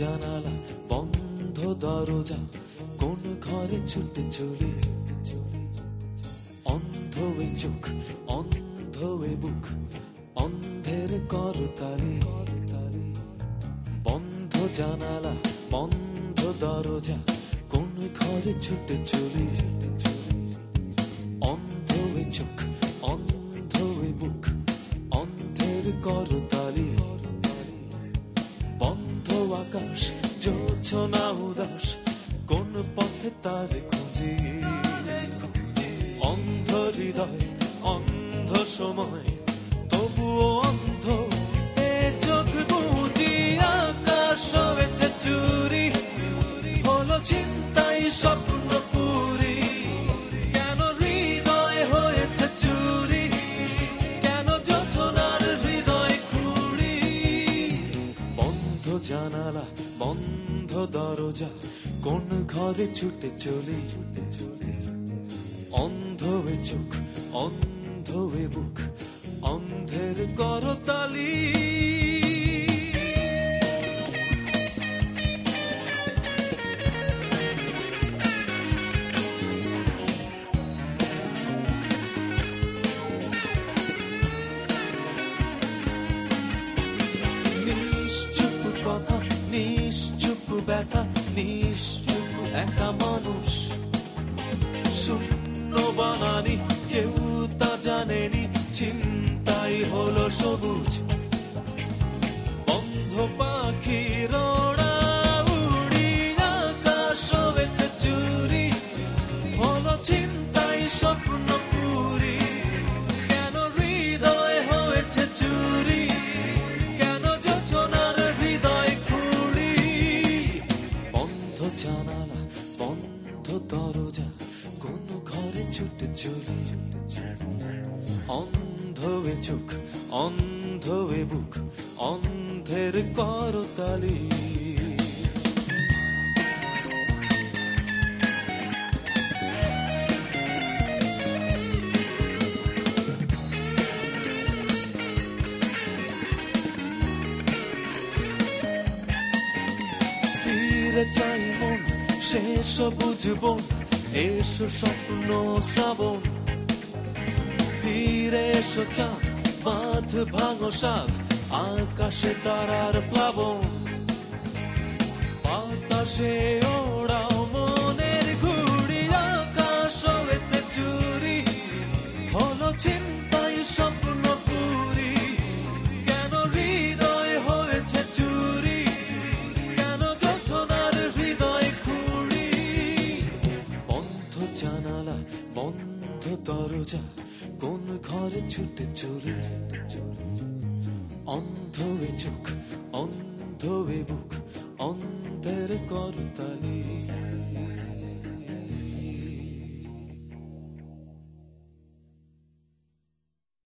জানালা বন্ধ দরজা কোন ঘরে ছুটে চলি অন্ধ এ চোখ অন্ধ এ বুক অন্ধের করতালি বন্ধ জানালা বন্ধ দরজা কোন ঘরে ছুটে চলি অন্ধ এ চোখ অন্ধ এ বুক অন্ধের করতালি বন্ধ আকাশ জোছনা উদাস কোন পথে তার খুঁজি অন্ধ হৃদয় অন্ধ সময় তবুও অন্ধ এ চোখ বুঝি আকাশ হয়েছে চুরি হলো চিন্তাই স্বপ্ন পুরি কেন হৃদয় হয়েছে চুরি কেন জোছনার হৃদয় খুঁড়ি বন্ধ জানালা বন্ধ দরজা কোন ঘরে ছুটে চলি অন্ধ এ চোখ অন্ধ এ বুক অন্ধের করতালি নিশ্চুপ কথা নিশ্চুপ ব্যথা নিশ্চুপ একা মানুষ শূন্য বানানি কেউ তা জানেনি চিন্তাই হলো সবুজ বন্ধ পাখির ওড়া উড়ি আকাশ হয়েছে চুরি হলো চিন্তাই স্বপ্ন পুরি কেন হৃদয় হয়েছে চুরি কেন যোজনার হৃদয় খুঁড়ি বন্ধ জানালা বন্ধ দরজা কোন ঘরে ছুটে চলি অন্ধ এ চোখ অন্ধ এ বুক অন্ধের করতালি ফিরে চাই মন শেষ বুঝব এসো স্বপ্ন শ্রাবণ ফিরে এসো চাঁদ বাঁধ ভাঙো সাদ আকাশে তারার প্লাবন বাতাসে ওড়াও মনের ঘুড়ি আকাশ হয়েছে চুরি হলো চিন্তাই স্বপ্ন পুরি কেন হৃদয় হয়েছে চুরি কেন যোছনার হৃদয় খুঁড়ি বন্ধ জানালা বন্ধ দরজা কোন ঘরে ছুটে চলি অন্ধ এ চোখ অন্ধ এ বুক অন্ধের করতালি